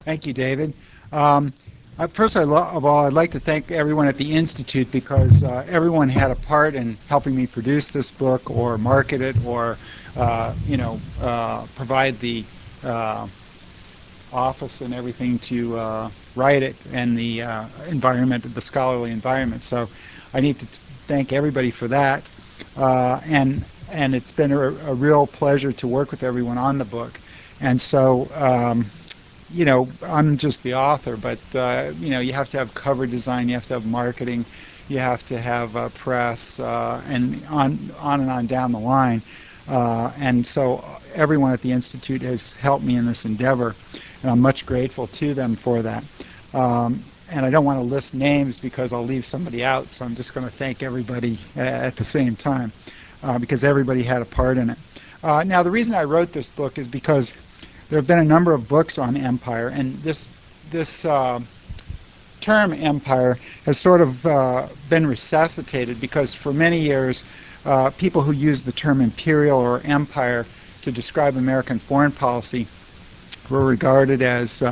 Thank you, David. Um, First of all, I'd like to thank everyone at the Institute because everyone had a part in helping me produce this book or market it or, provide the uh, office and everything to write it and the environment, the scholarly environment. So I need to thank everybody for that. And it's been a real pleasure to work with everyone on the book. And so, I'm just the author, but you have to have cover design, you have to have marketing, you have to have press, and on down the line. And so everyone at the Institute has helped me in this endeavor, and I'm much grateful to them for that. And I don't want to list names because I'll leave somebody out, so I'm just going to thank everybody at the same time because everybody had a part in it. Now, the reason I wrote this book is because there have been a number of books on empire, and this term empire has sort of been resuscitated because for many years people who used the term imperial or empire to describe American foreign policy were regarded as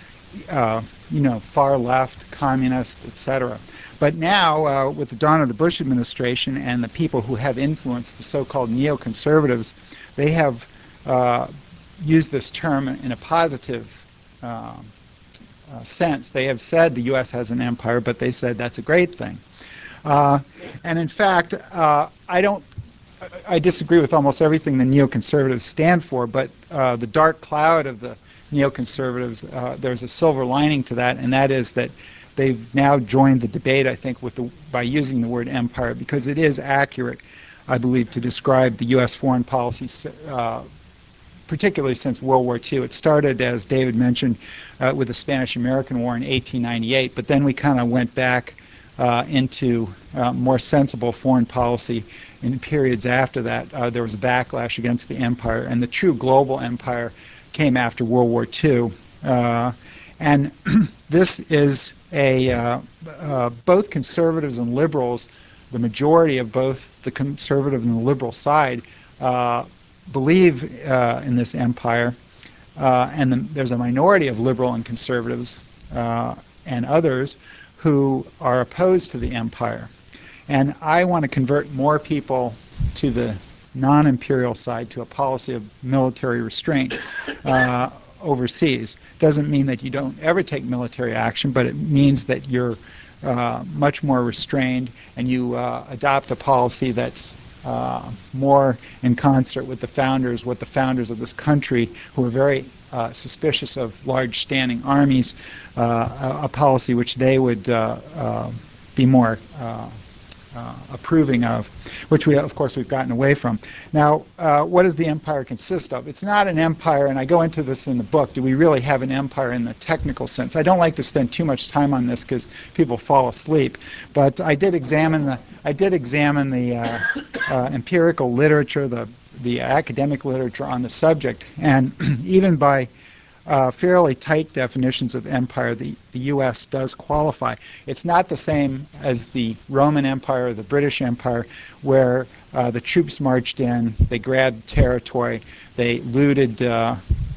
far left, communist, etc. But now, with the dawn of the Bush administration and the people who have influenced the so-called neoconservatives, they have used this term in a positive sense. They have said the U.S. has an empire, but they said that's a great thing. And in fact, I disagree with almost everything the neoconservatives stand for, but the dark cloud of the neoconservatives, there's a silver lining to that, and that is that they've now joined the debate, I think, by using the word empire, because it is accurate, I believe, to describe the U.S. foreign policy, particularly since World War II. It started, as David mentioned, with the Spanish-American War in 1898, but then we kind of went back into more sensible foreign policy in periods after that. There was a backlash against the empire, and the true global empire came after World War II. And this is both conservatives and liberals, the majority of both the conservative and the liberal side, believe in this empire, and there's a minority of liberal and conservatives and others who are opposed to the empire. And I want to convert more people to the non-imperial side, to a policy of military restraint overseas. Doesn't mean that you don't ever take military action, but it means that you're much more restrained and you adopt a policy that's more in concert with what the founders of this country, who were very suspicious of large standing armies, a policy which they would be more approving of, which of course we've gotten away from. Now, what does the empire consist of? It's not an empire, and I go into this in the book. Do we really have an empire in the technical sense? I don't like to spend too much time on this because people fall asleep, but I did examine the empirical literature, the academic literature on the subject, and even by fairly tight definitions of empire, the U.S. does qualify. It's not the same as the Roman Empire or the British Empire, where the troops marched in, they grabbed territory, they looted the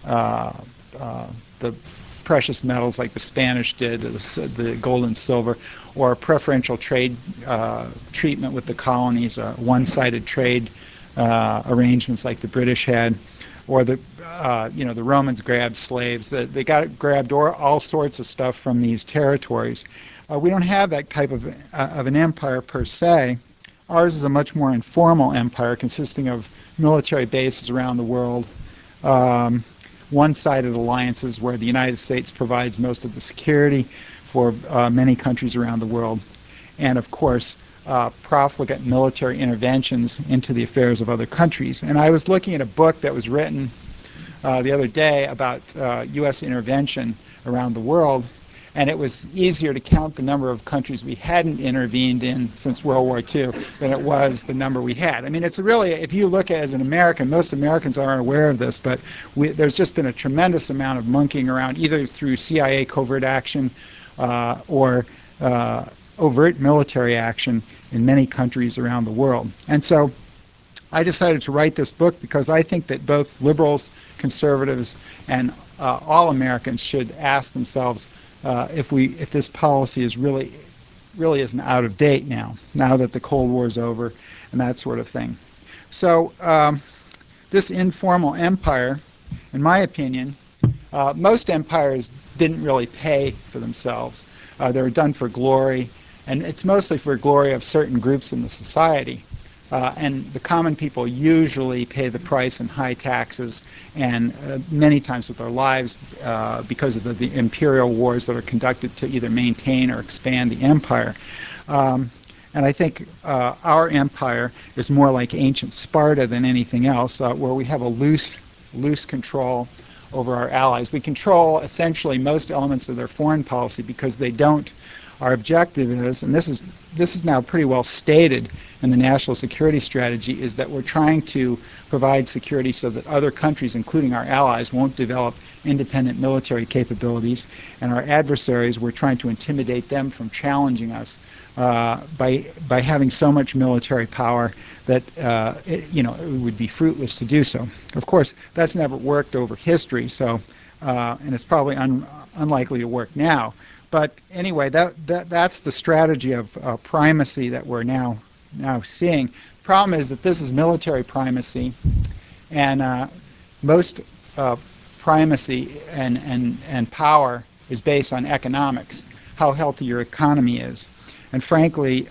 precious metals like the Spanish did, the gold and silver, or preferential trade treatment with the colonies, one-sided trade arrangements like the British had, or the Romans grabbed slaves. They grabbed all sorts of stuff from these territories. We don't have that type of an empire per se. Ours is a much more informal empire consisting of military bases around the world, one-sided alliances where the United States provides most of the security for many countries around the world, and of course profligate military interventions into the affairs of other countries. And I was looking at a book that was written the other day about U.S. intervention around the world, and it was easier to count the number of countries we hadn't intervened in since World War II than it was the number we had. I mean, it's really, if you look at it as an American, most Americans aren't aware of this, but there's just been a tremendous amount of monkeying around, either through CIA covert action or overt military action in many countries around the world. And so I decided to write this book because I think that both liberals conservatives and all Americans should ask themselves if this policy is really isn't out of date now that the Cold War is over and that sort of thing. So this informal empire, in my opinion, most empires didn't really pay for themselves. They were done for glory, and it's mostly for glory of certain groups in the society. And the common people usually pay the price in high taxes and many times with their lives because of the imperial wars that are conducted to either maintain or expand the empire. And I think our empire is more like ancient Sparta than anything else, where we have a loose control over our allies. We control essentially most elements of their foreign policy because they don't. Our objective is, and this is now pretty well stated in the national security strategy, is that we're trying to provide security so that other countries, including our allies, won't develop independent military capabilities, and our adversaries, we're trying to intimidate them from challenging us by having so much military power that it would be fruitless to do so. Of course, that's never worked over history, so and it's probably unlikely to work now. But anyway, that's the strategy of primacy that we're now seeing. The problem is that this is military primacy, and most primacy and power is based on economics, how healthy your economy is. And frankly,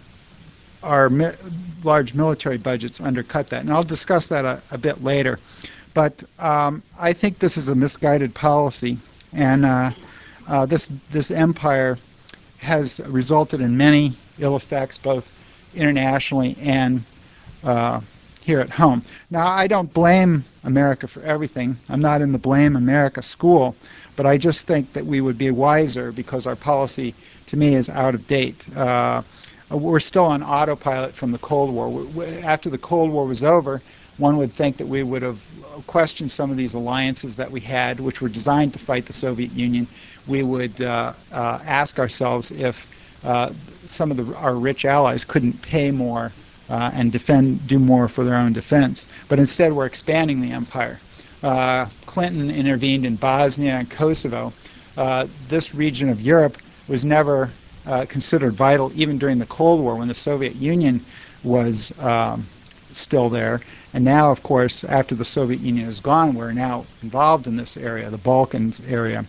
our large military budgets undercut that. And I'll discuss that a bit later. But I think this is a misguided policy, and this empire has resulted in many ill effects, both internationally and here at home. Now, I don't blame America for everything. I'm not in the blame America school, but I just think that we would be wiser because our policy, to me, is out of date. We're still on autopilot from the Cold War. After the Cold War was over, one would think that we would have questioned some of these alliances that we had, which were designed to fight the Soviet Union. We would ask ourselves if some of our rich allies couldn't pay more and do more for their own defense. But instead, we're expanding the empire. Clinton intervened in Bosnia and Kosovo. This region of Europe was never considered vital, even during the Cold War, when the Soviet Union was still there. And now, of course, after the Soviet Union is gone, we're now involved in this area, the Balkans area.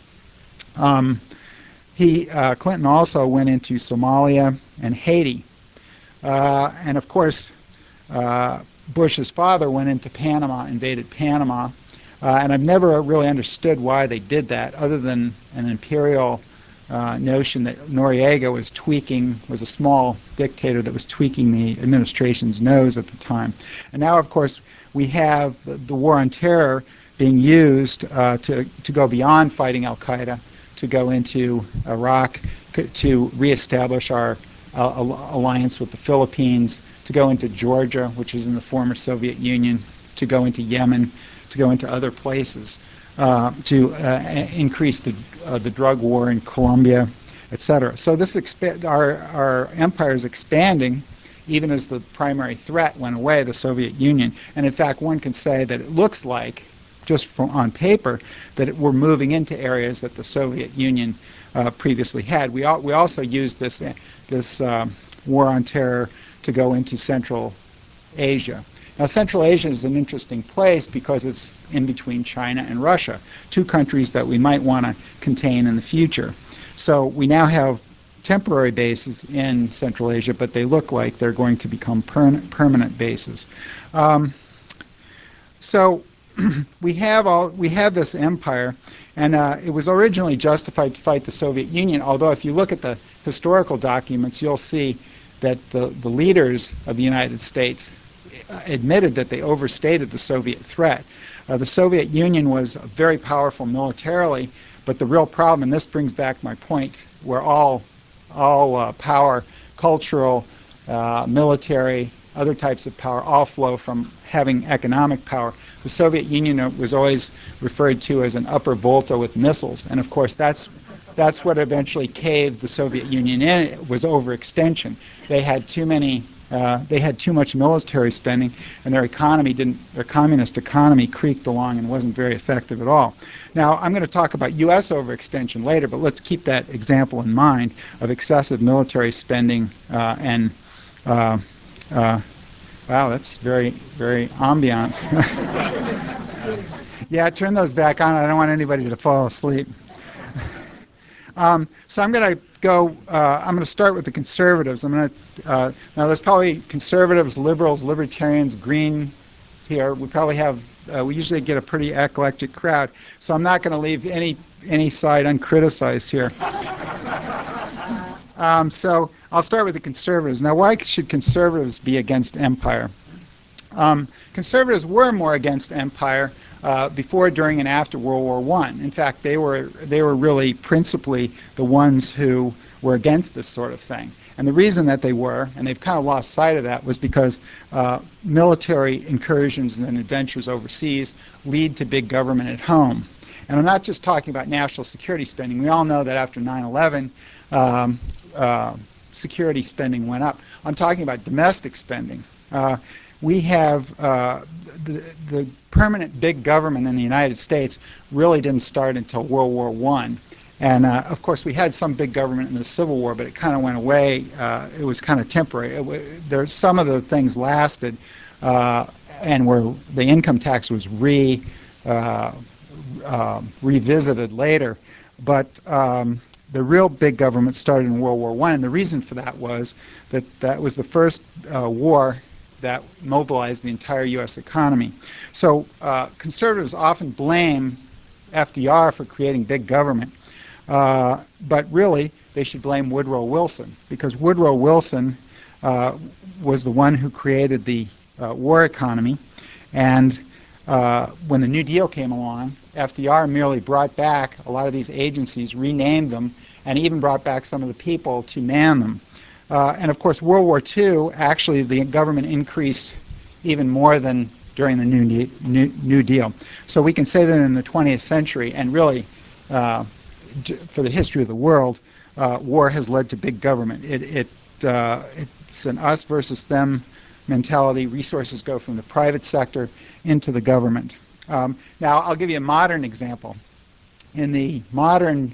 Clinton also went into Somalia and Haiti. And of course, Bush's father went into Panama, invaded Panama. And I've never really understood why they did that, other than an imperial notion that Noriega was a small dictator that was tweaking the administration's nose at the time. And now, of course, we have the war on terror being used to go beyond fighting al-Qaeda, to go into Iraq, to reestablish our alliance with the Philippines, to go into Georgia, which is in the former Soviet Union, to go into Yemen, to go into other places, to increase the drug war in Colombia, etc. So our empire is expanding, even as the primary threat went away, the Soviet Union. And in fact, one can say that it looks like, just on paper, that we're moving into areas that the Soviet Union previously had. We also used this war on terror to go into Central Asia. Now, Central Asia is an interesting place because it's in between China and Russia, two countries that we might want to contain in the future. So we now have temporary bases in Central Asia, but they look like they're going to become permanent bases. So we have this empire, and it was originally justified to fight the Soviet Union, although if you look at the historical documents, you'll see that the leaders of the United States admitted that they overstated the Soviet threat. The Soviet Union was very powerful militarily, but the real problem, and this brings back my point, where all power, cultural, military, other types of power, all flow from having economic power. The Soviet Union was always referred to as an upper Volta with missiles, and of course that's what eventually caved the Soviet Union in. It was overextension. They had too many They had too much military spending, and their communist economy creaked along and wasn't very effective at all. Now, I'm going to talk about U.S. overextension later, but let's keep that example in mind of excessive military spending wow, that's very, very ambiance. Yeah, turn those back on. I don't want anybody to fall asleep. So I'm going to start with the conservatives. Now there's probably conservatives, liberals, libertarians, Greens here. We usually get a pretty eclectic crowd. So I'm not going to leave any side uncriticized here. So I'll start with the conservatives. Now, why should conservatives be against empire? Conservatives were more against empire before, during, and after World War I. In fact, they were really principally the ones who were against this sort of thing. And the reason that they were, and they've kind of lost sight of that, was because military incursions and adventures overseas lead to big government at home. And I'm not just talking about national security spending. We all know that after 9/11, security spending went up. I'm talking about domestic spending. We have the permanent big government in the United States really didn't start until World War I. And, of course, we had some big government in the Civil War, but it kind of went away. It was kind of temporary. Some of the things lasted, and where the income tax was revisited later. But the real big government started in World War I, and the reason for that was that was the first war that mobilized the entire U.S. economy. So conservatives often blame FDR for creating big government, but really they should blame Woodrow Wilson, because Woodrow Wilson was the one who created the war economy, and when the New Deal came along, FDR merely brought back a lot of these agencies, renamed them, and even brought back some of the people to man them. And of course, World War II, actually the government increased even more than during the New Deal. So we can say that in the 20th century, and really for the history of the world, war has led to big government. It's an us versus them mentality. Resources go from the private sector into the government. Now, I'll give you a modern example. In the modern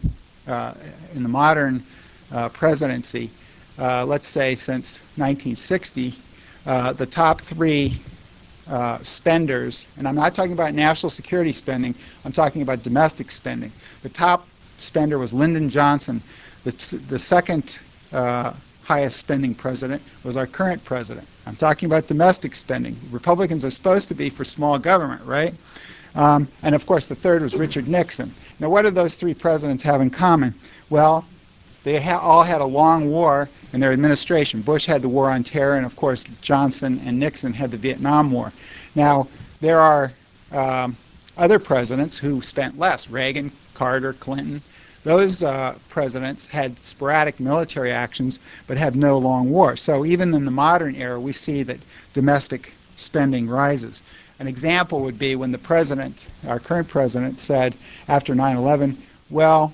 presidency, let's say since 1960, the top three spenders, and I'm not talking about national security spending, I'm talking about domestic spending. The top spender was Lyndon Johnson. The second highest spending president was our current president. I'm talking about domestic spending. Republicans are supposed to be for small government, right? And of course, the third was Richard Nixon. Now, what did those three presidents have in common? Well, they all had a long war in their administration. Bush had the war on terror, and of course, Johnson and Nixon had the Vietnam War. Now, there are other presidents who spent less. Reagan, Carter, Clinton. Those presidents had sporadic military actions but had no long war. So even in the modern era, we see that domestic spending rises. An example would be when the president, our current president, said after 9/11, well,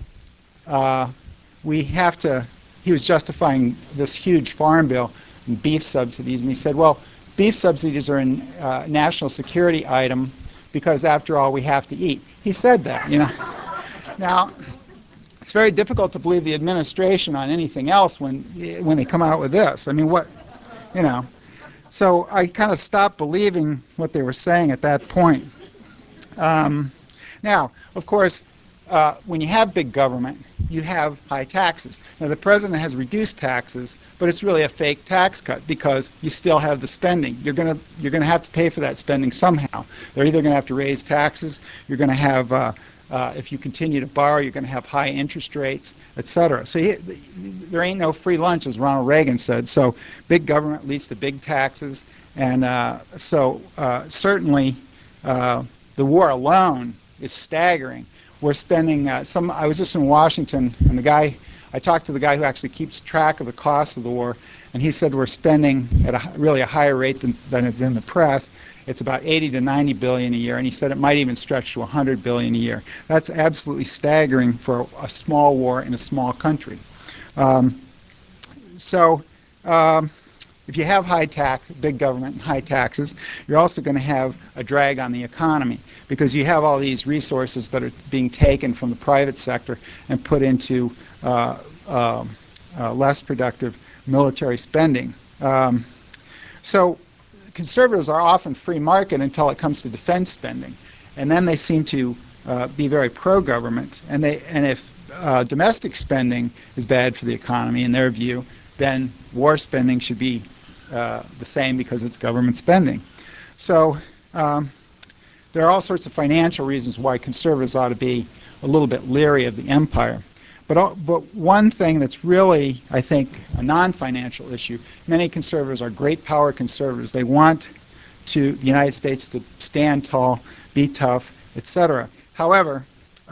he was justifying this huge farm bill and beef subsidies, and he said, well, beef subsidies are a national security item because, after all, we have to eat. He said that, Now, it's very difficult to believe the administration on anything else when they come out with this. I mean, So I kind of stopped believing what they were saying at that point. Now, of course, when you have big government, you have high taxes. Now, the president has reduced taxes, but it's really a fake tax cut because you still have the spending. You're going to have to pay for that spending somehow. They're either going to have to raise taxes. You're going to have if you continue to borrow, you're going to have high interest rates, etc. So there ain't no free lunch, as Ronald Reagan said. So big government leads to big taxes, and certainly the war alone is staggering. We're spending I was just in Washington, and I talked to the guy who actually keeps track of the cost of the war, and he said we're spending at really a higher rate than is in the press. It's about 80 to 90 billion a year, and he said it might even stretch to 100 billion a year. That's absolutely staggering for a small war in a small country. if you have big government and high taxes, you're also going to have a drag on the economy because you have all these resources that are being taken from the private sector and put into less productive military spending. So conservatives are often free market until it comes to defense spending, and then they seem to be very pro-government. And if domestic spending is bad for the economy in their view, then war spending should be the same because it's government spending. So there are all sorts of financial reasons why conservatives ought to be a little bit leery of the empire. But one thing that's really, I think, a non-financial issue, many conservatives are great power conservatives. They want the United States to stand tall, be tough, etc. However,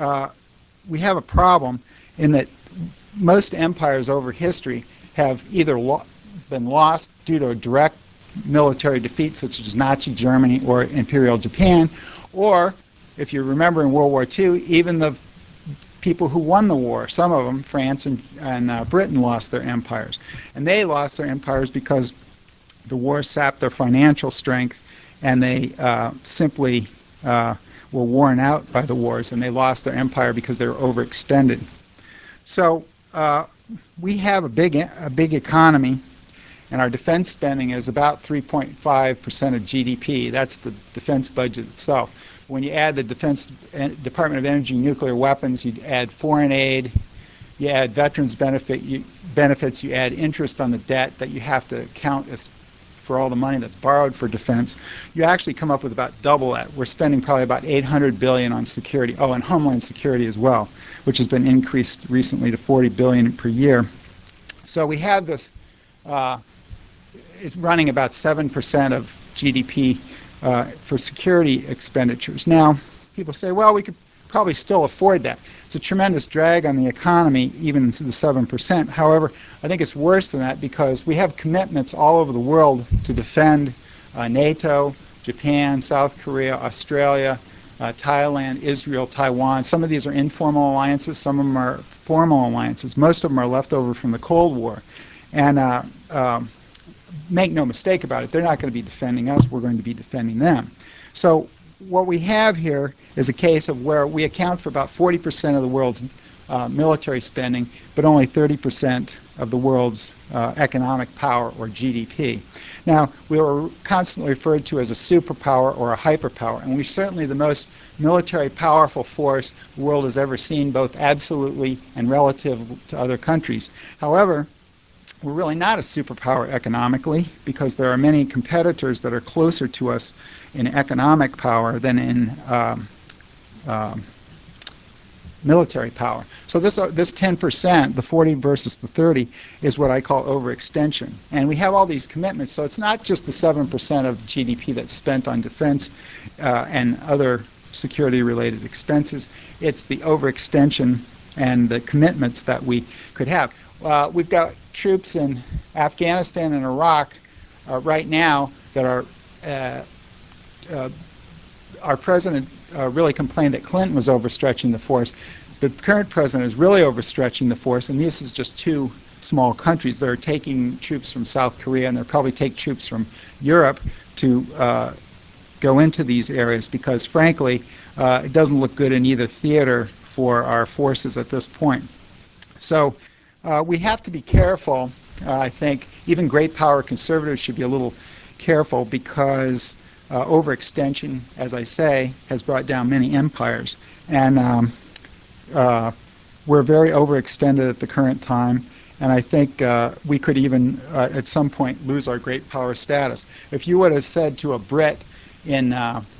we have a problem in that most empires over history have either been lost due to a direct military defeat, such as Nazi Germany or Imperial Japan, or, if you remember in World War II, even the people who won the war, some of them, France and Britain, lost their empires. And they lost their empires because the war sapped their financial strength, and they simply were worn out by the wars, and they lost their empire because they were overextended. So we have a big economy, and our defense spending is about 3.5% of GDP. That's the defense budget itself. When you add the Defense Department of Energy nuclear weapons, you add foreign aid, you add veterans benefits, you add interest on the debt that you have to count as for all the money that's borrowed for defense, you actually come up with about double that. We're spending probably about $800 billion on security. Oh, and Homeland Security as well, which has been increased recently to $40 billion per year. So we have this. It's running about 7% of GDP for security expenditures. Now, people say, well, we could probably still afford that. It's a tremendous drag on the economy, even to the 7%. However, I think it's worse than that because we have commitments all over the world to defend NATO, Japan, South Korea, Australia, Thailand, Israel, Taiwan. Some of these are informal alliances. Some of them are formal alliances. Most of them are left over from the Cold War. And make no mistake about it, they're not going to be defending us. We're going to be defending them. So what we have here is a case of where we account for about 40% of the world's military spending, but only 30% of the world's economic power, or GDP. Now, we were constantly referred to as a superpower or a hyperpower, and we're certainly the most military powerful force the world has ever seen, both absolutely and relative to other countries. However, we're really not a superpower economically because there are many competitors that are closer to us in economic power than in military power. So this 10%, the 40 versus the 30, is what I call overextension. And we have all these commitments, so it's not just the 7% of GDP that's spent on defense and other security-related expenses. It's the overextension and the commitments that we could have. We've got troops in Afghanistan and Iraq right now that are our president really complained that Clinton was overstretching the force. The current president is really overstretching the force, and this is just two small countries. They're taking troops from South Korea, and they'll probably take troops from Europe to go into these areas because, frankly, it doesn't look good in either theater for our forces at this point. So we have to be careful. I think even great power conservatives should be a little careful because overextension, as I say, has brought down many empires. And we're very overextended at the current time. And I think we could even, at some point, lose our great power status. If you would have said to a Brit in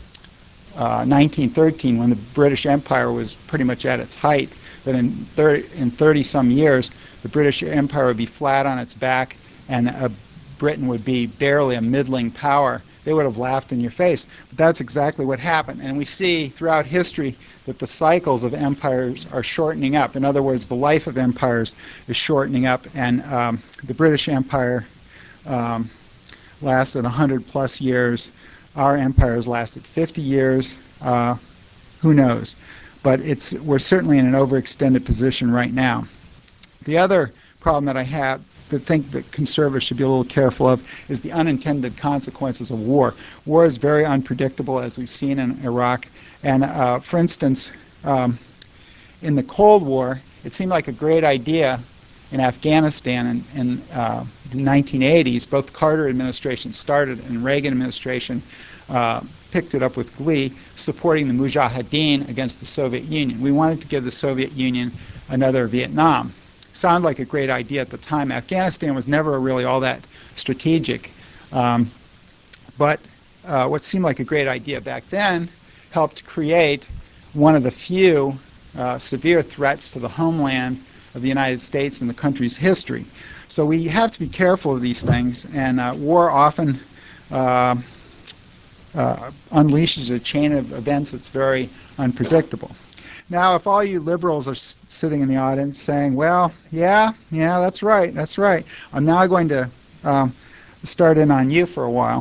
1913, when the British Empire was pretty much at its height, that in 30-some years, the British Empire would be flat on its back and Britain would be barely a middling power, they would have laughed in your face. But that's exactly what happened. And we see throughout history that the cycles of empires are shortening up. In other words, the life of empires is shortening up. And the British Empire lasted 100-plus years. Our empire has lasted 50 years. Who knows? But we're certainly in an overextended position right now. The other problem that I have think that conservatives should be a little careful of is the unintended consequences of war. War is very unpredictable, as we've seen in Iraq. And for instance, in the Cold War, it seemed like a great idea in Afghanistan in the 1980s. Both Carter administration started and Reagan administration picked it up with glee, supporting the Mujahideen against the Soviet Union. We wanted to give the Soviet Union another Vietnam. Sounded like a great idea at the time. Afghanistan was never really all that strategic, but what seemed like a great idea back then helped create one of the few severe threats to the homeland of the United States in the country's history. So we have to be careful of these things, and war often unleashes a chain of events that's very unpredictable. Now, if all you liberals are sitting in the audience saying, well, yeah, that's right, I'm now going to start in on you for a while.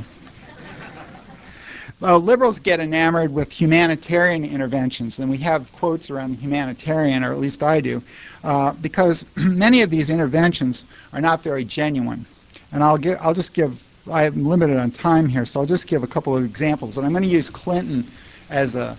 Well, liberals get enamored with humanitarian interventions, and we have quotes around the humanitarian, or at least I do, because many of these interventions are not very genuine. And I'll just give, I'm limited on time here, so I'll just give a couple of examples. And I'm going to use Clinton as a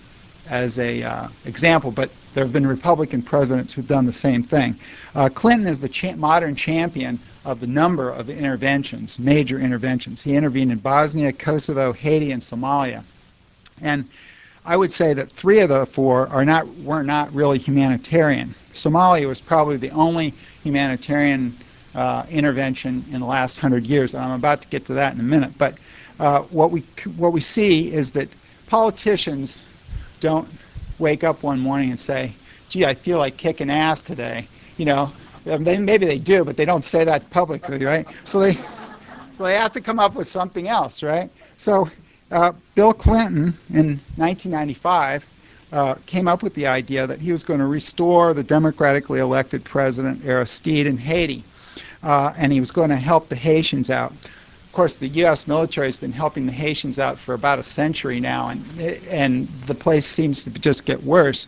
example, but there have been Republican presidents who've done the same thing. Clinton is the modern champion of the number of interventions, major interventions. He intervened in Bosnia, Kosovo, Haiti, and Somalia. And I would say that 3 of the 4 were not really humanitarian. Somalia was probably the only humanitarian intervention in the last 100 years, and I'm about to get to that in a minute. But what we see is that politicians don't wake up one morning and say, gee, I feel like kicking ass today. You know, maybe they do, but they don't say that publicly, right? So they have to come up with something else, right? So Bill Clinton in 1995 came up with the idea that he was going to restore the democratically elected president Aristide in Haiti, and he was going to help the Haitians out. Of course, the U.S. military has been helping the Haitians out for about a century now, and the place seems to just get worse.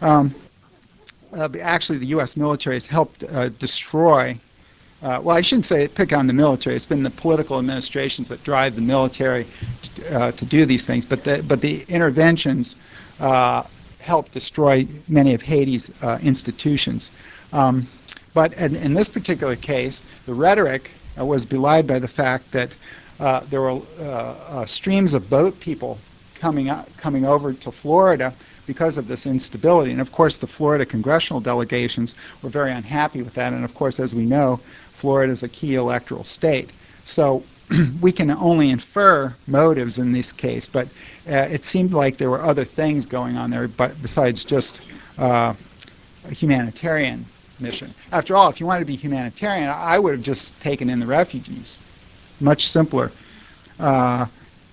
Actually, the U.S. military has helped destroy. Well, I shouldn't say pick on the military. It's been the political administrations that drive the military to do these things. But the interventions help destroy many of Haiti's institutions. But in this particular case, the rhetoric was belied by the fact that there were streams of boat people coming over to Florida because of this instability. And of course, the Florida congressional delegations were very unhappy with that. And of course, as we know, Florida is a key electoral state. So we can only infer motives in this case, but it seemed like there were other things going on there besides just a humanitarian mission. After all, if you wanted to be humanitarian, I would have just taken in the refugees. Much simpler. So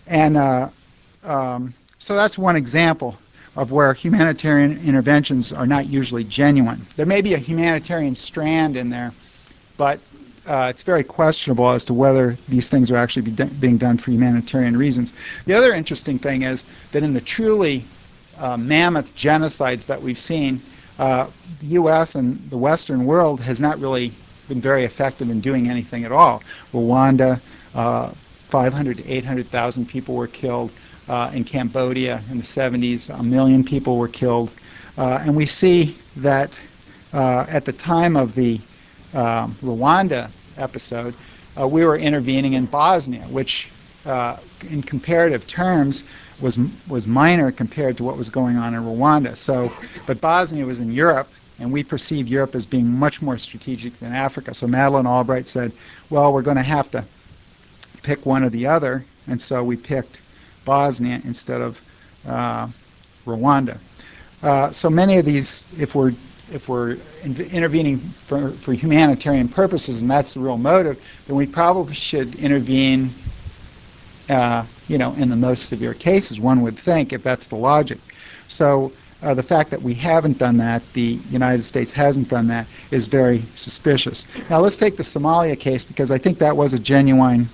that's one example of where humanitarian interventions are not usually genuine. There may be a humanitarian strand in there, but it's very questionable as to whether these things are actually being done for humanitarian reasons. The other interesting thing is that in the truly mammoth genocides that we've seen, the U.S. and the Western world has not really been very effective in doing anything at all. Rwanda, 500 to 800,000 people were killed. In Cambodia in the 70s, 1 million people were killed. And we see that at the time of the Rwanda episode, we were intervening in Bosnia, which in comparative terms was minor compared to what was going on in Rwanda. But Bosnia was in Europe, and we perceive Europe as being much more strategic than Africa. So Madeleine Albright said, well, we're going to have to pick one or the other, and so we picked Bosnia instead of Rwanda. So many of these, if we're intervening for humanitarian purposes, and that's the real motive, then we probably should intervene, in the most severe cases, one would think, if that's the logic. So the fact that we haven't done that, the United States hasn't done that, is very suspicious. Now let's take the Somalia case, because I think that was a genuine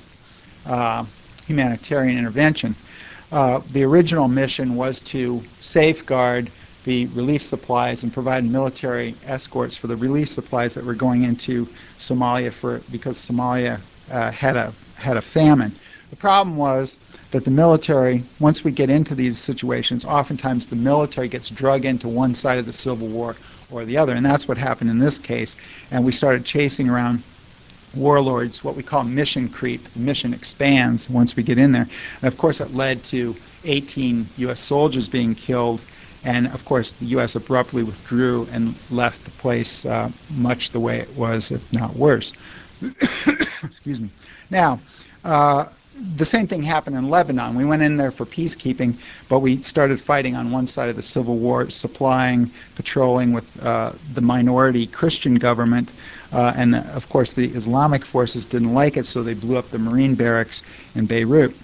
humanitarian intervention. The original mission was to safeguard the relief supplies and provided military escorts for the relief supplies that were going into Somalia because Somalia had a famine. The problem was that the military, once we get into these situations, oftentimes the military gets drug into one side of the civil war or the other, and that's what happened in this case. And we started chasing around warlords, what we call mission creep. The mission expands once we get in there. And of course, it led to 18 U.S. soldiers being killed, and of course, the U.S. abruptly withdrew and left the place much the way it was, if not worse. Excuse me. Now, the same thing happened in Lebanon. We went in there for peacekeeping, but we started fighting on one side of the civil war, patrolling with the minority Christian government, and of course the Islamic forces didn't like it, so they blew up the Marine barracks in Beirut.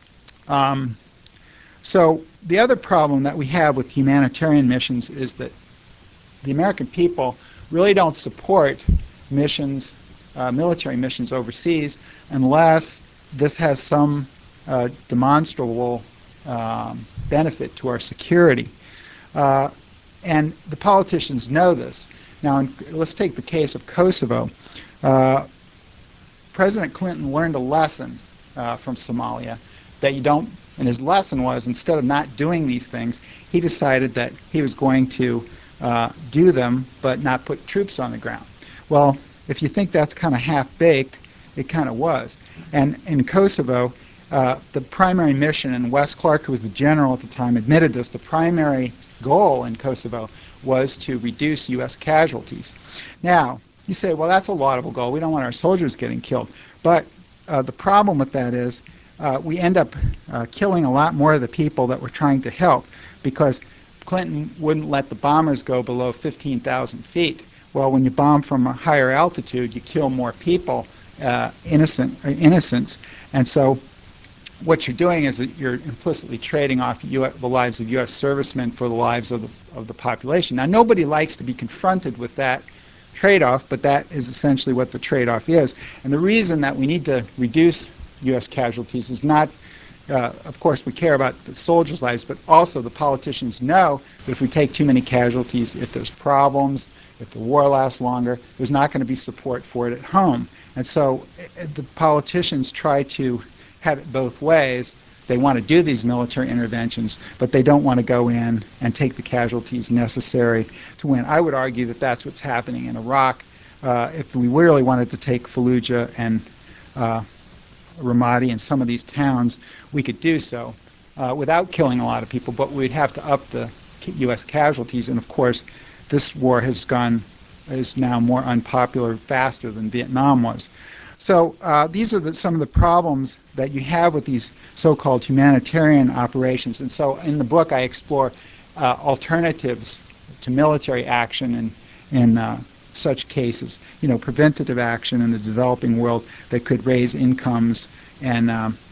So the other problem that we have with humanitarian missions is that the American people really don't support missions, military missions overseas, unless this has some demonstrable benefit to our security. And the politicians know this. Now, let's take the case of Kosovo. President Clinton learned a lesson from Somalia that you don't, and his lesson was, instead of not doing these things, he decided that he was going to do them but not put troops on the ground. Well, if you think that's kind of half-baked, it kind of was. And in Kosovo, the primary mission, and Wes Clark, who was the general at the time, admitted this, the primary goal in Kosovo was to reduce U.S. casualties. Now, you say, well, that's a laudable goal. We don't want our soldiers getting killed. But the problem with that is we end up killing a lot more of the people that we're trying to help, because Clinton wouldn't let the bombers go below 15,000 feet. Well, when you bomb from a higher altitude, you kill more people, innocents. And so what you're doing is that you're implicitly trading off the lives of U.S. servicemen for the lives of the population. Now, nobody likes to be confronted with that trade-off, but that is essentially what the trade-off is. And the reason that we need to reduce U.S. casualties is not, of course, we care about the soldiers' lives, but also the politicians know that if we take too many casualties, if there's problems, if the war lasts longer, there's not going to be support for it at home. And so the politicians try to have it both ways. They want to do these military interventions, but they don't want to go in and take the casualties necessary to win. I would argue that that's what's happening in Iraq. If we really wanted to take Fallujah and Ramadi and some of these towns, we could do so without killing a lot of people, but we'd have to up the U.S. casualties. And of course, this war is now more unpopular faster than Vietnam was. So these are some of the problems that you have with these so-called humanitarian operations. And so in the book, I explore alternatives to military action in such cases, preventative action in the developing world that could raise incomes, and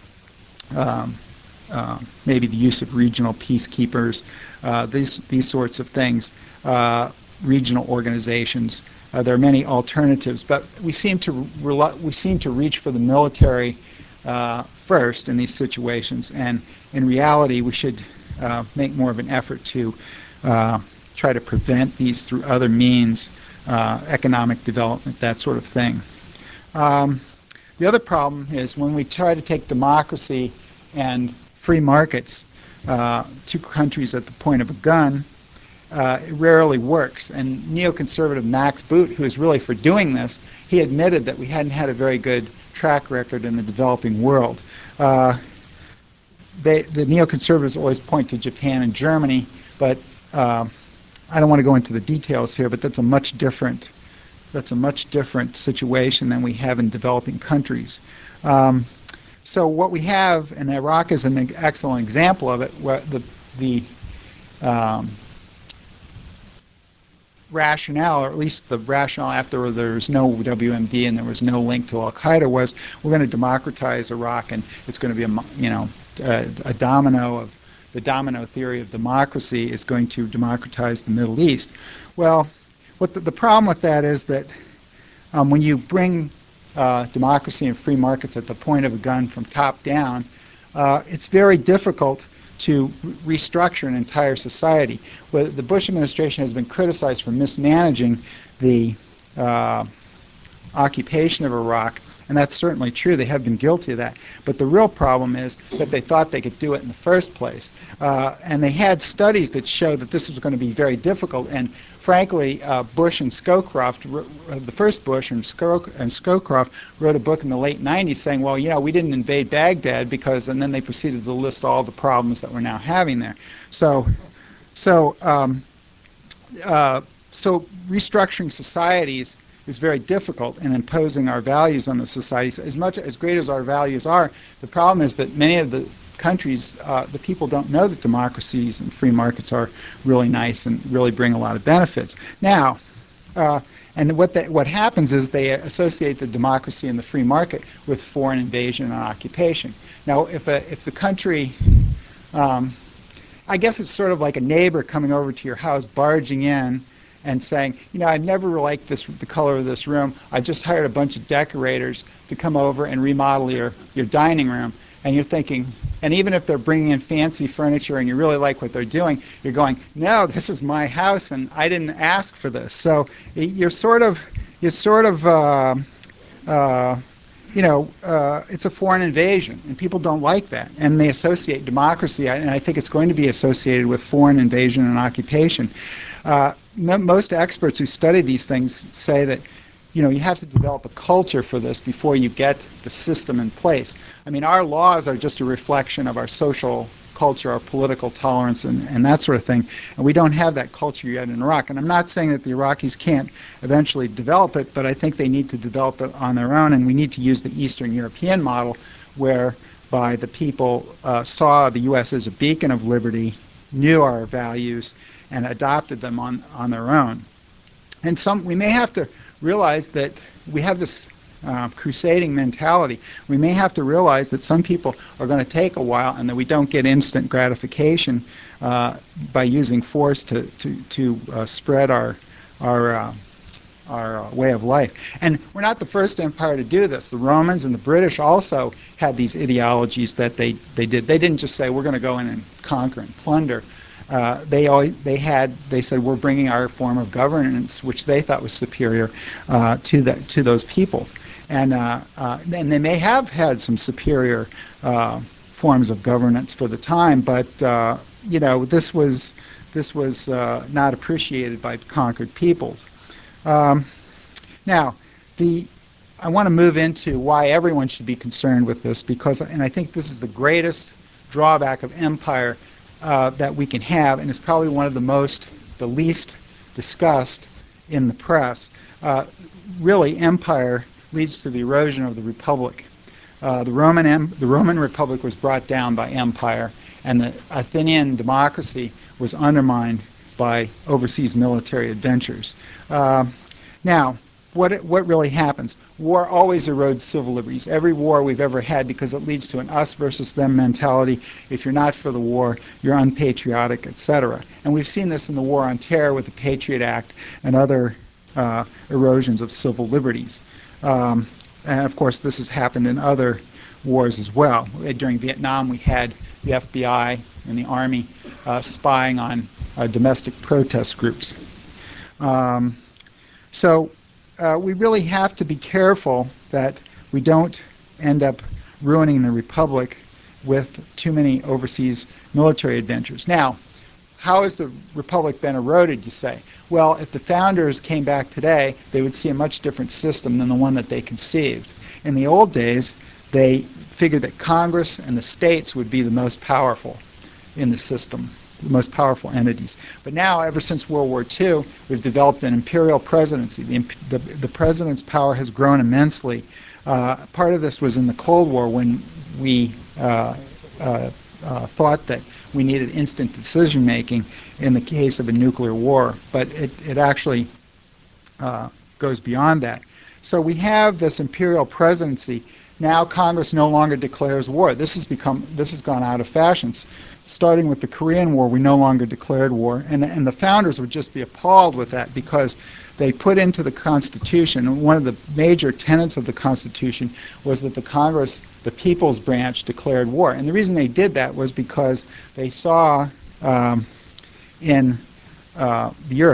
maybe the use of regional peacekeepers, these sorts of things, regional organizations. There are many alternatives, but we seem to reach for the military first in these situations, and in reality, we should make more of an effort to try to prevent these through other means, economic development, that sort of thing. The other problem is when we try to take democracy and free markets to countries at the point of a gun, it rarely works. And neoconservative Max Boot, who is really for doing this, he admitted that we hadn't had a very good track record in the developing world. The neoconservatives always point to Japan and Germany, but I don't want to go into the details here, but that's a much different situation than we have in developing countries. So what we have, and Iraq is an excellent example of it, where the rationale, or at least the rationale after there was no WMD and there was no link to Al Qaeda, was we're going to democratize Iraq, and it's going to be a domino of the domino theory of democracy is going to democratize the Middle East. Well, what the problem with that is that when you bring democracy and free markets at the point of a gun from top down, it's very difficult to restructure an entire society. Well, the Bush administration has been criticized for mismanaging the occupation of Iraq, and that's certainly true. They have been guilty of that. But the real problem is that they thought they could do it in the first place. And they had studies that showed that this was going to be very difficult. And frankly, Bush and Scowcroft, the first Bush and Scowcroft, wrote a book in the late 90s saying, well, we didn't invade Baghdad because, and then they proceeded to list all the problems that we're now having there. So restructuring societies is very difficult in imposing our values on the societies. As great as our values are, the problem is that many of the countries, the people don't know that democracies and free markets are really nice and really bring a lot of benefits. Now, and what happens is they associate the democracy and the free market with foreign invasion and occupation. Now, if the country, I guess it's sort of like a neighbor coming over to your house, barging in, and saying, I've never liked the color of this room. I just hired a bunch of decorators to come over and remodel your dining room. And you're thinking, and even if they're bringing in fancy furniture and you really like what they're doing, you're going, no, this is my house and I didn't ask for this. So it's a foreign invasion, and people don't like that, and they associate democracy, and I think it's going to be associated with foreign invasion and occupation. Most experts who study these things say that you have to develop a culture for this before you get the system in place. I mean, our laws are just a reflection of our social culture, our political tolerance, and that sort of thing, and we don't have that culture yet in Iraq. And I'm not saying that the Iraqis can't eventually develop it, but I think they need to develop it on their own, and we need to use the Eastern European model, whereby the people saw the U.S. as a beacon of liberty, knew our values, and adopted them on their own. And we may have to realize that we have this crusading mentality. We may have to realize that some people are going to take a while, and that we don't get instant gratification by using force to spread our way of life. And we're not the first empire to do this. The Romans and the British also had these ideologies that they did. They didn't just say we're going to go in and conquer and plunder. They said we're bringing our form of governance, which they thought was superior to those people, and they may have had some superior forms of governance for the time, but this was not appreciated by conquered peoples. Now, I want to move into why everyone should be concerned with this, and I think this is the greatest drawback of empire that we can have, and it's probably one of the least discussed in the press. Really, empire leads to the erosion of the republic. The Roman Republic was brought down by empire, and the Athenian democracy was undermined by overseas military adventures. Now, what really happens? War always erodes civil liberties. Every war we've ever had, because it leads to an us versus them mentality. If you're not for the war, you're unpatriotic, etc. And we've seen this in the War on Terror with the Patriot Act and other erosions of civil liberties. And of course, this has happened in other wars as well. During Vietnam, we had the FBI and the Army spying on domestic protest groups. So we really have to be careful that we don't end up ruining the republic with too many overseas military adventures. Now, how has the republic been eroded, you say? Well, if the founders came back today, they would see a much different system than the one that they conceived. In the old days, they figured that Congress and the states would be the most powerful in the system, the most powerful entities. But now, ever since World War II, we've developed an imperial presidency. The president's power has grown immensely. Part of this was in the Cold War, when we thought that we needed instant decision-making in the case of a nuclear war, but it actually goes beyond that. So we have this imperial presidency now Congress no longer declares war. This has gone out of fashion. Starting with the Korean War, we no longer declared war, and the founders would just be appalled with that because they put into the Constitution, and one of the major tenets of the Constitution was that the Congress, the People's Branch, declared war. And the reason they did that was because they saw in the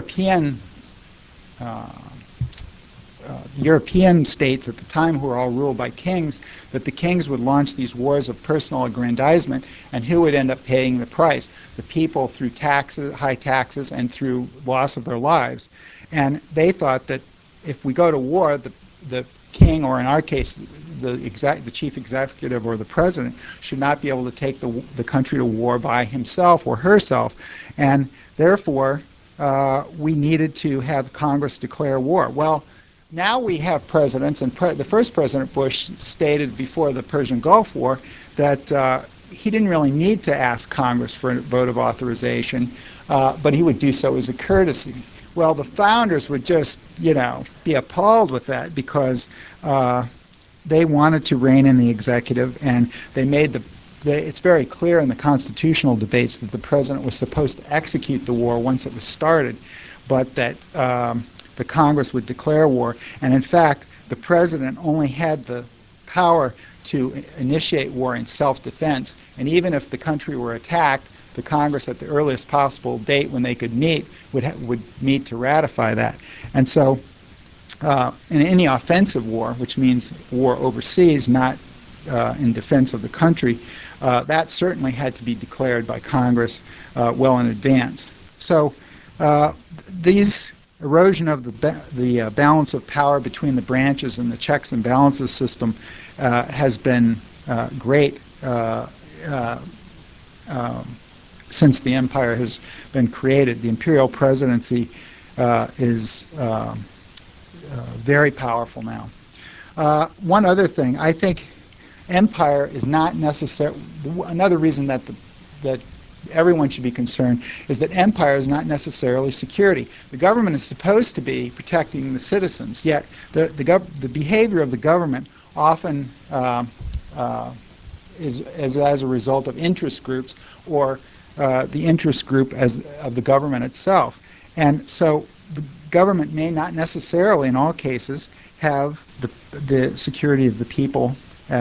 European states at the time, who were all ruled by kings, that the kings would launch these wars of personal aggrandizement, and who would end up paying the price? The people, through taxes, high taxes, and through loss of their lives. And they thought that if we go to war, the king, or in our case, the chief executive or the president, should not be able to take the country to war by himself or herself, and therefore we needed to have Congress declare war. Well, now we have presidents, and the first President Bush stated before the Persian Gulf War that he didn't really need to ask Congress for a vote of authorization, but he would do so as a courtesy. Well, the founders would just, be appalled with that because they wanted to rein in the executive, and they made it's very clear in the constitutional debates that the president was supposed to execute the war once it was started, but that the Congress would declare war. And in fact, the president only had the power to initiate war in self-defense, and even if the country were attacked, the Congress, at the earliest possible date when they could meet, would meet to ratify that. And so in any offensive war, which means war overseas, not in defense of the country, that certainly had to be declared by Congress well in advance. So these erosion of the balance of power between the branches and the checks and balances system has been great since the empire has been created. The imperial presidency is very powerful now. One other thing, I think empire is not necessarily, another reason that everyone should be concerned is that empire is not necessarily security. The government is supposed to be protecting the citizens, yet the behavior of the government often is as a result of interest groups, or the interest group of the government itself. And so the government may not necessarily, in all cases, have the security of the people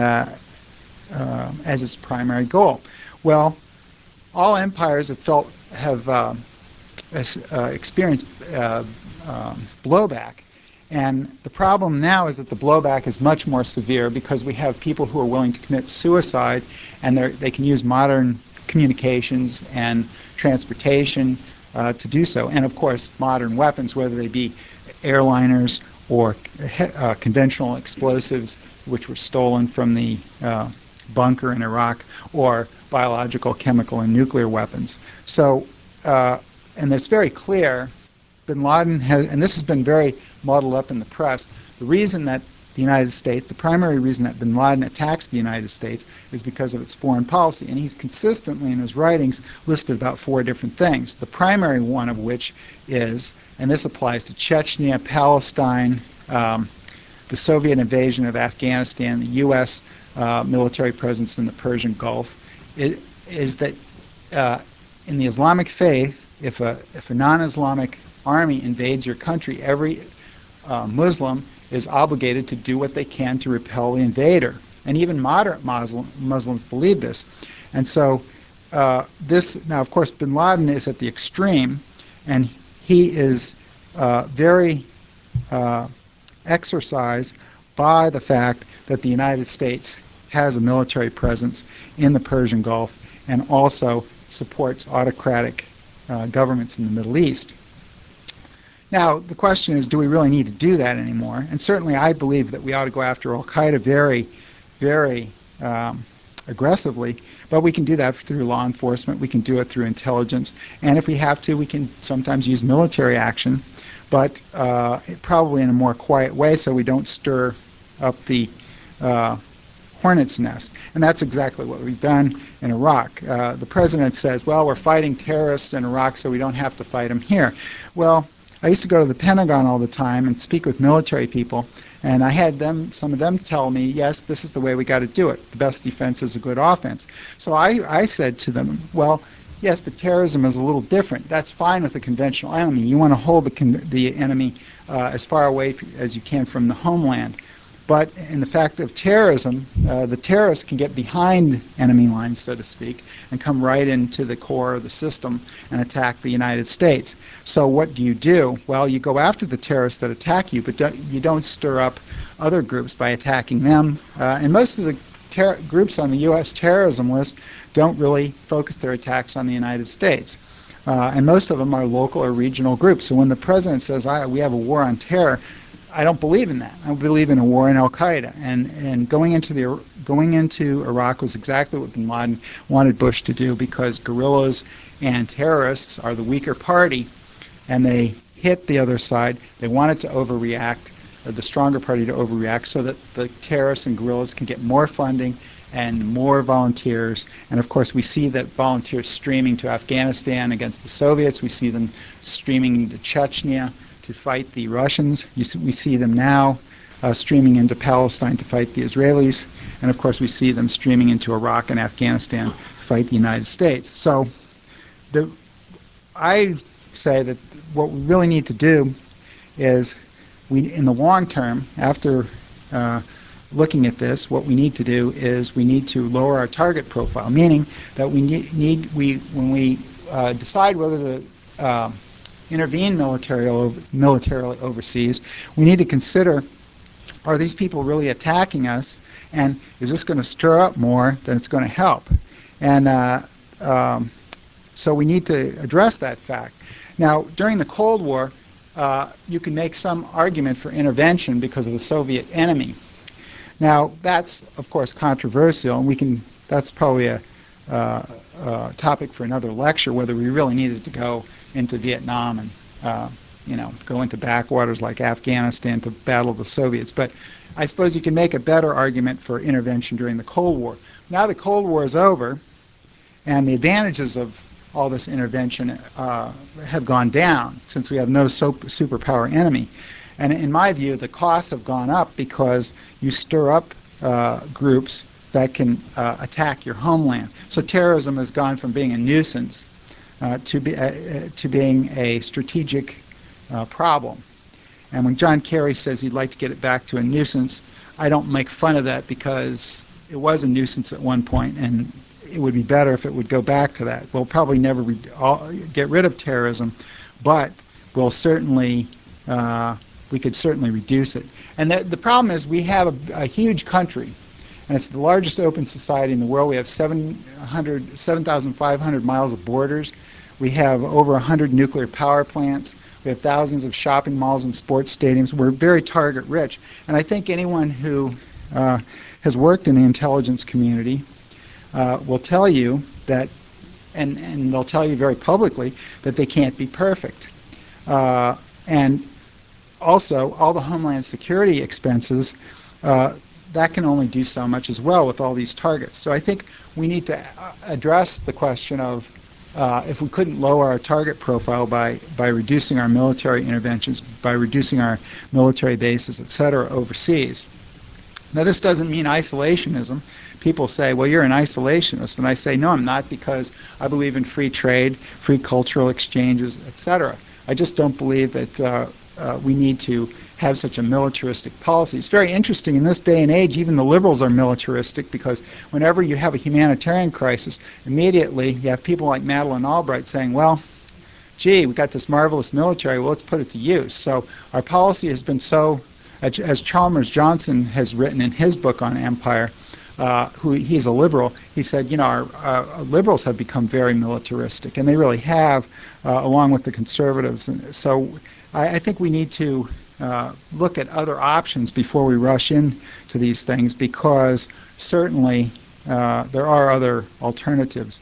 as its primary goal. Well, all empires have experienced blowback, and the problem now is that the blowback is much more severe because we have people who are willing to commit suicide, and they can use modern communications and transportation to do so, and of course modern weapons, whether they be airliners or conventional explosives, which were stolen from the bunker in Iraq, or biological, chemical, and nuclear weapons. So, and it's very clear, bin Laden has, and this has been very muddled up in the press, the reason that the United States, the primary reason that bin Laden attacks the United States is because of its foreign policy, and he's consistently in his writings listed about 4 different things, the primary one of which is, and this applies to Chechnya, Palestine, the Soviet invasion of Afghanistan, the U.S. Military presence in the Persian Gulf, is that in the Islamic faith, if a non-Islamic army invades your country, every Muslim is obligated to do what they can to repel the invader. And even moderate Muslims believe this. And so now, of course, bin Laden is at the extreme, and he is very exercised by the fact that the United States has a military presence in the Persian Gulf and also supports autocratic governments in the Middle East. Now, the question is, do we really need to do that anymore? And certainly I believe that we ought to go after al-Qaeda very, very aggressively, but we can do that through law enforcement, we can do it through intelligence, and if we have to, we can sometimes use military action, but probably in a more quiet way so we don't stir up the hornet's nest. And that's exactly what we've done in Iraq. The president says, well, we're fighting terrorists in Iraq so we don't have to fight them here. Well, I used to go to the Pentagon all the time and speak with military people, and I had some of them tell me, yes, this is the way we got to do it. The best defense is a good offense. So I said to them, well, yes, but terrorism is a little different. That's fine with the conventional enemy. You want to hold the enemy as far away as you can from the homeland. But in the fact of terrorism, the terrorists can get behind enemy lines, so to speak, and come right into the core of the system and attack the United States. So what do? Well, you go after the terrorists that attack you, but you don't stir up other groups by attacking them. And most of the groups on the U.S. terrorism list don't really focus their attacks on the United States. And most of them are local or regional groups. So when the president says, we have a war on terror, I don't believe in that. I believe in a war in Al-Qaeda. And going into Iraq was exactly what bin Laden wanted Bush to do, because guerrillas and terrorists are the weaker party, and they hit the other side. They wanted to overreact, or the stronger party to overreact, so that the terrorists and guerrillas can get more funding and more volunteers. And of course, we see that volunteers streaming to Afghanistan against the Soviets. We see them streaming into Chechnya to fight the Russians. We see them now streaming into Palestine to fight the Israelis. And of course, we see them streaming into Iraq and Afghanistan to fight the United States. So I say that what we really need to do is, in the long term, after looking at this, what we need to do is we need to lower our target profile, meaning that when we decide whether to intervene militarily overseas, we need to consider, are these people really attacking us, and is this going to stir up more than it's going to help? And so we need to address that fact. Now, during the Cold War, you can make some argument for intervention because of the Soviet enemy. Now, that's, of course, controversial, and that's probably a topic for another lecture, whether we really needed to go into Vietnam and go into backwaters like Afghanistan to battle the Soviets. But I suppose you can make a better argument for intervention during the Cold War. Now the Cold War is over, and the advantages of all this intervention have gone down, since we have no superpower enemy. And in my view, the costs have gone up because you stir up groups that can attack your homeland. So terrorism has gone from being a nuisance to being a strategic problem. And when John Kerry says he'd like to get it back to a nuisance, I don't make fun of that, because it was a nuisance at one point, and it would be better if it would go back to that. We'll probably never get rid of terrorism, but we'll certainly we could certainly reduce it. And the problem is, we have a huge country, and it's the largest open society in the world. We have 7,500 miles of borders. We have over 100 nuclear power plants. We have thousands of shopping malls and sports stadiums. We're very target rich. And I think anyone who has worked in the intelligence community will tell you that, and they'll tell you very publicly, that they can't be perfect. And also, all the Homeland Security expenses, that can only do so much as well with all these targets. So I think we need to address the question of if we couldn't lower our target profile by reducing our military interventions, by reducing our military bases, etc., overseas. Now, this doesn't mean isolationism. People say, well, you're an isolationist. And I say, no, I'm not, because I believe in free trade, free cultural exchanges, etc. I just don't believe that we need to have such a militaristic policy. It's very interesting. In this day and age, even the liberals are militaristic, because whenever you have a humanitarian crisis, immediately you have people like Madeleine Albright saying, well, gee, we've got this marvelous military, well, let's put it to use. So our policy has been so, as Chalmers Johnson has written in his book on empire, he's a liberal, he said, our liberals have become very militaristic, and they really have, along with the conservatives. And so I think we need to look at other options before we rush into these things, because certainly there are other alternatives.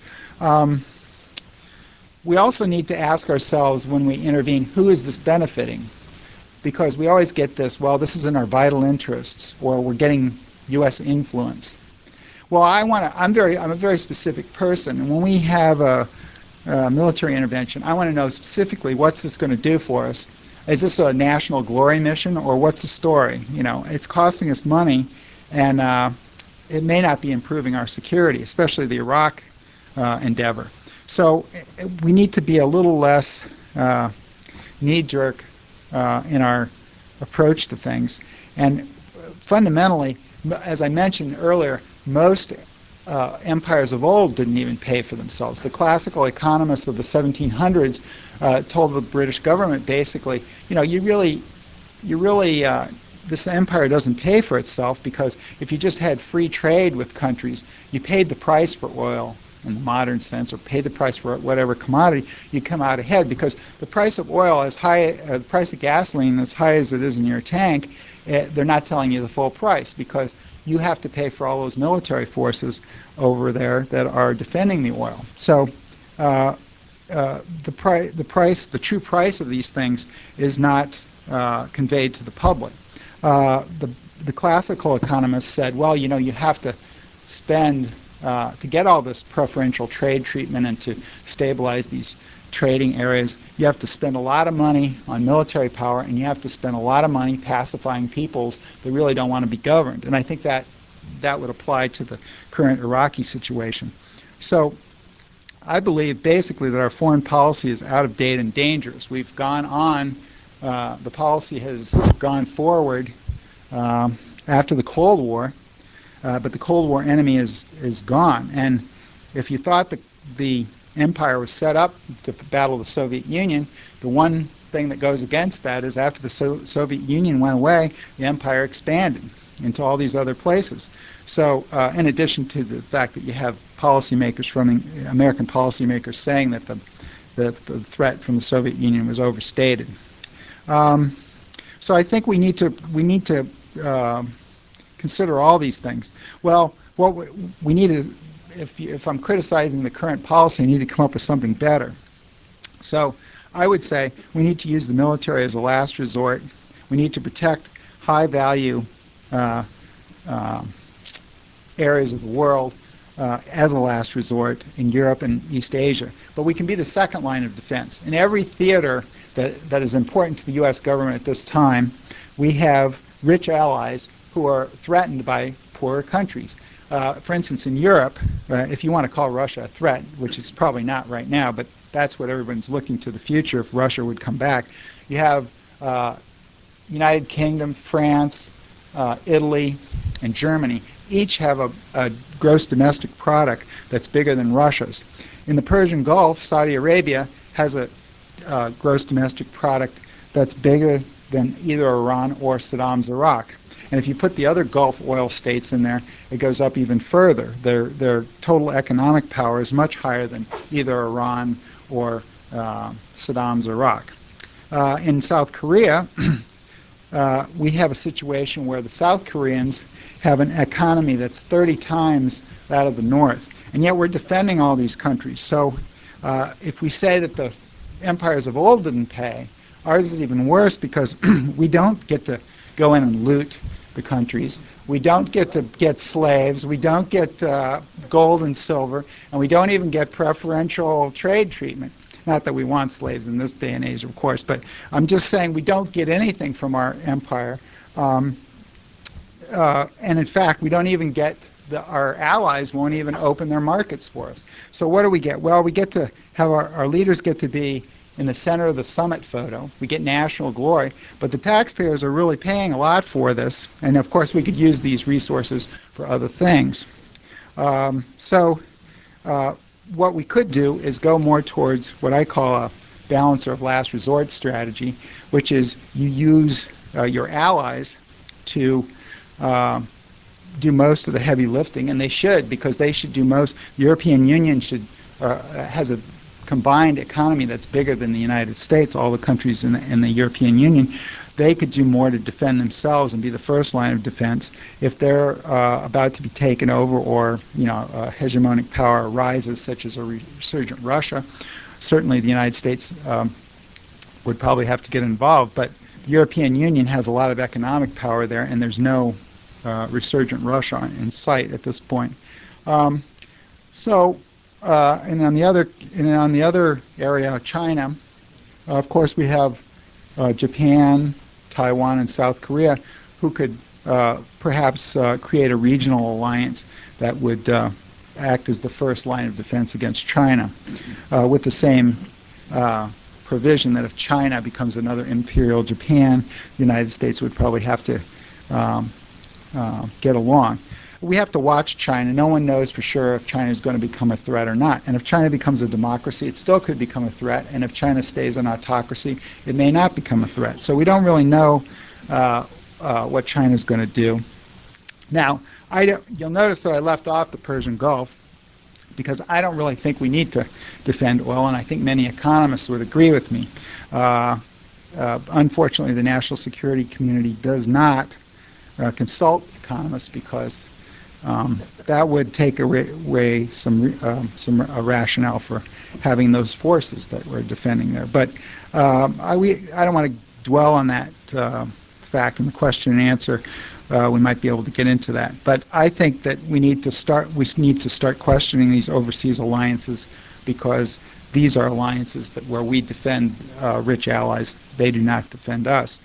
We also need to ask ourselves, when we intervene, who is this benefiting? Because we always get this, well, this is in our vital interests, or we're getting U.S. influence. Well, I'm a very specific person, and when we have a military intervention, I want to know specifically what's this going to do for us, is this a national glory mission, or what's the story? It's costing us money, and it may not be improving our security, especially the Iraq endeavor. So we need to be a little less knee-jerk in our approach to things. And fundamentally, as I mentioned earlier, most empires of old didn't even pay for themselves. The classical economists of the 1700s told the British government basically, this empire doesn't pay for itself, because if you just had free trade with countries, you paid the price for oil in the modern sense, or paid the price for whatever commodity, you come out ahead, because the price of oil is high, the price of gasoline as high as it is in your tank, they're not telling you the full price, because you have to pay for all those military forces over there that are defending the oil. So the true price of these things is not conveyed to the public. The classical economists said, well, you have to spend to get all this preferential trade treatment and to stabilize these trading areas. You have to spend a lot of money on military power, and you have to spend a lot of money pacifying peoples that really don't want to be governed. And I think that would apply to the current Iraqi situation. So I believe basically that our foreign policy is out of date and dangerous. We've gone on, the policy has gone forward after the Cold War, but the Cold War enemy is gone. And if you thought the empire was set up to battle the Soviet Union, the one thing that goes against that is after the Soviet Union went away, the empire expanded into all these other places. So in addition to the fact that you have American policymakers saying that the threat from the Soviet Union was overstated. So I think we need to consider all these things. Well, what we need is, if I'm criticizing the current policy, I need to come up with something better. So I would say we need to use the military as a last resort. We need to protect high-value areas of the world as a last resort in Europe and East Asia. But we can be the second line of defense. In every theater that is important to the U.S. government at this time, we have rich allies who are threatened by poorer countries. For instance, in Europe, if you want to call Russia a threat, which it's probably not right now, but that's what everyone's looking to the future if Russia would come back, you have United Kingdom, France, Italy, and Germany. Each have a gross domestic product that's bigger than Russia's. In the Persian Gulf, Saudi Arabia has a gross domestic product that's bigger than either Iran or Saddam's Iraq. And if you put the other Gulf oil states in there, it goes up even further. Their total economic power is much higher than either Iran or Saddam's Iraq. In South Korea, we have a situation where the South Koreans have an economy that's 30 times that of the North, and yet we're defending all these countries. So if we say that the empires of old didn't pay, ours is even worse, because we don't get to go in and loot the countries. We don't get to get slaves. We don't get gold and silver, and we don't even get preferential trade treatment. Not that we want slaves in this day and age, of course, but I'm just saying we don't get anything from our empire. And in fact, we don't even get, our allies won't even open their markets for us. So what do we get? Well, we get to have our leaders get to be in the center of the summit photo. We get national glory, but the taxpayers are really paying a lot for this, and of course we could use these resources for other things. What we could do is go more towards what I call a balancer of last resort strategy, which is you use your allies to do most of the heavy lifting, and they should, because they should do most. The European Union has a combined economy that's bigger than the United States, all the countries in the European Union. They could do more to defend themselves and be the first line of defense. If they're about to be taken over, or a hegemonic power arises, such as a resurgent Russia, certainly the United States would probably have to get involved. But the European Union has a lot of economic power there, and there's no resurgent Russia in sight at this point. And on the other area, China, of course, we have Japan, Taiwan, and South Korea, who could perhaps create a regional alliance that would act as the first line of defense against China, with the same provision that if China becomes another imperial Japan, the United States would probably have to get along. We have to watch China. No one knows for sure if China is going to become a threat or not. And if China becomes a democracy, it still could become a threat. And if China stays an autocracy, it may not become a threat. So we don't really know what China is going to do. Now, you'll notice that I left off the Persian Gulf because I don't really think we need to defend oil, and I think many economists would agree with me. Unfortunately, the national security community does not consult economists because that would take away some rationale for having those forces that we're defending there. But I don't want to dwell on that fact in the question and answer. We might be able to get into that. But I think that we need to start questioning these overseas alliances because these are alliances where we defend rich allies. They do not defend us.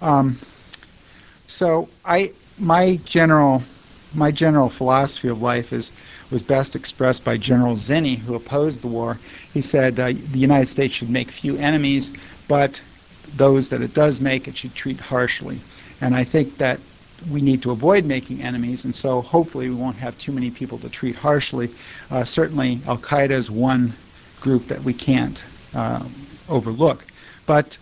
So my general philosophy of life was best expressed by General Zinni, who opposed the war. He said the United States should make few enemies, but those that it does make, it should treat harshly. And I think that we need to avoid making enemies, and so hopefully we won't have too many people to treat harshly. Certainly Al-Qaeda is one group that we can't overlook. But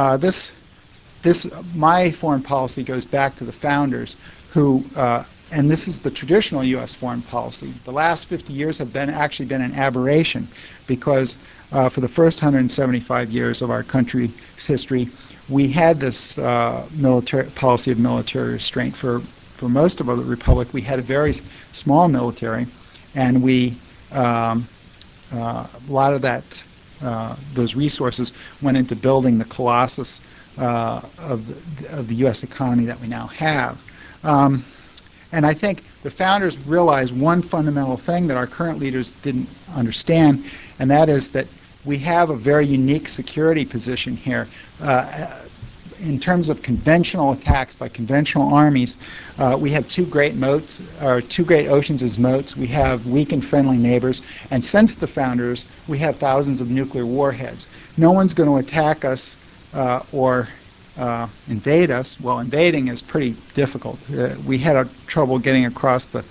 my foreign policy goes back to the founders who, and this is the traditional U.S. foreign policy. The last 50 years have actually been an aberration because for the first 175 years of our country's history, we had this military policy of military restraint. For most of the republic, we had a very small military, and a lot of those resources went into building the colossus of the U.S. economy that we now have. And I think the founders realized one fundamental thing that our current leaders didn't understand, and that is that we have a very unique security position here. In terms of conventional attacks by conventional armies, we have two great oceans as moats. We have weak and friendly neighbors, and since the founders, we have thousands of nuclear warheads. No one's going to attack us or invade us. Well, invading is pretty difficult. We had trouble getting across the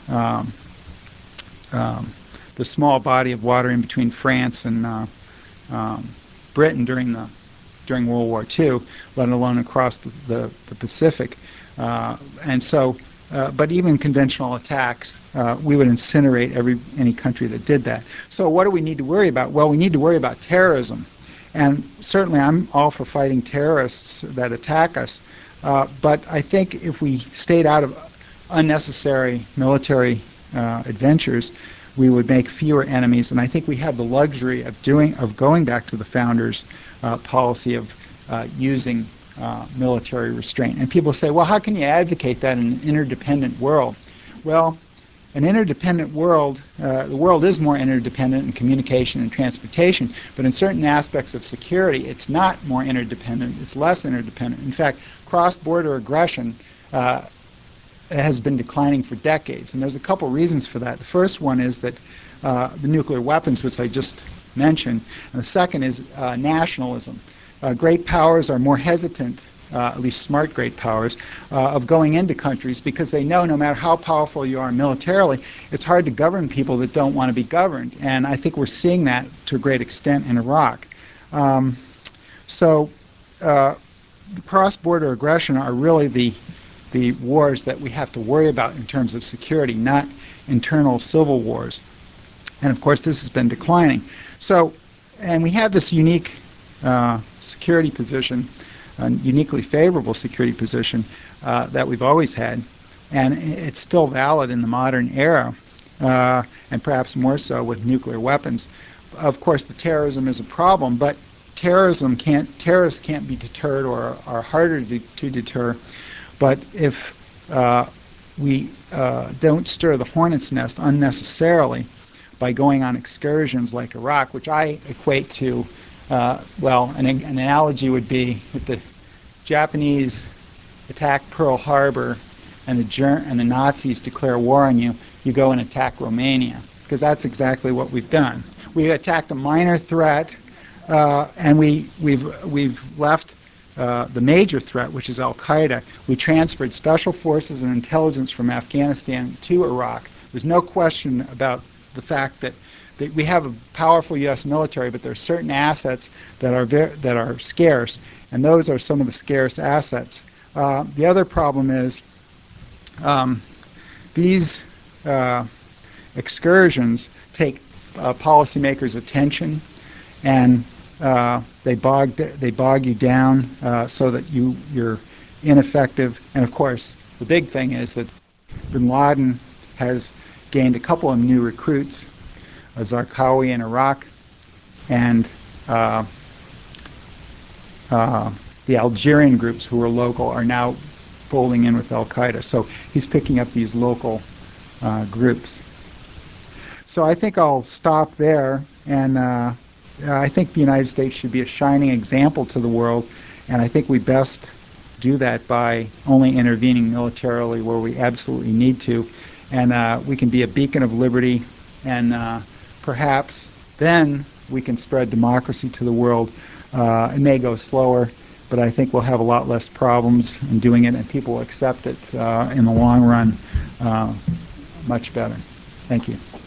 small body of water in between France and Britain during World War II, let alone across the Pacific. And so, but even conventional attacks, we would incinerate any country that did that. So what do we need to worry about? Well, we need to worry about terrorism. And certainly I'm all for fighting terrorists that attack us. But I think if we stayed out of unnecessary military adventures, we would make fewer enemies. And I think we have the luxury of going back to the founders' policy of using military restraint. And people say, well, how can you advocate that in an interdependent world? Well, an interdependent world, the world is more interdependent in communication and transportation, but in certain aspects of security, it's not more interdependent, it's less interdependent. In fact, cross-border aggression has been declining for decades, and there's a couple reasons for that. The first one is that the nuclear weapons, which I just mentioned, and the second is nationalism. Great powers are more hesitant, at least smart great powers, of going into countries because they know no matter how powerful you are militarily, it's hard to govern people that don't want to be governed. And I think we're seeing that to a great extent in Iraq. So cross-border aggression are really the wars that we have to worry about in terms of security, not internal civil wars. And of course, this has been declining. So, and we have this unique security position, a uniquely favorable security position that we've always had, and it's still valid in the modern era, and perhaps more so with nuclear weapons. Of course, the terrorism is a problem, but terrorists can't be deterred or are harder to deter. But if we don't stir the hornet's nest unnecessarily by going on excursions like Iraq, which I equate to well, an analogy would be if the Japanese attack Pearl Harbor and the Nazis declare war on you, you go and attack Romania, because that's exactly what we've done. We attacked a minor threat, and we've left the major threat, which is Al-Qaeda. We transferred special forces and intelligence from Afghanistan to Iraq. There's no question about the fact that we have a powerful U.S. military, but there are certain assets that are scarce, and those are some of the scarce assets. The other problem is these excursions take policymakers' attention, and they bog you down so that you're ineffective. And of course, the big thing is that bin Laden has gained a couple of new recruits, Zarqawi in Iraq, and the Algerian groups who are local are now folding in with Al-Qaeda. So he's picking up these local groups. So I think I'll stop there, and I think the United States should be a shining example to the world, and I think we best do that by only intervening militarily where we absolutely need to, and we can be a beacon of liberty, and perhaps then we can spread democracy to the world. It may go slower, but I think we'll have a lot less problems in doing it, and people will accept it in the long run much better. Thank you.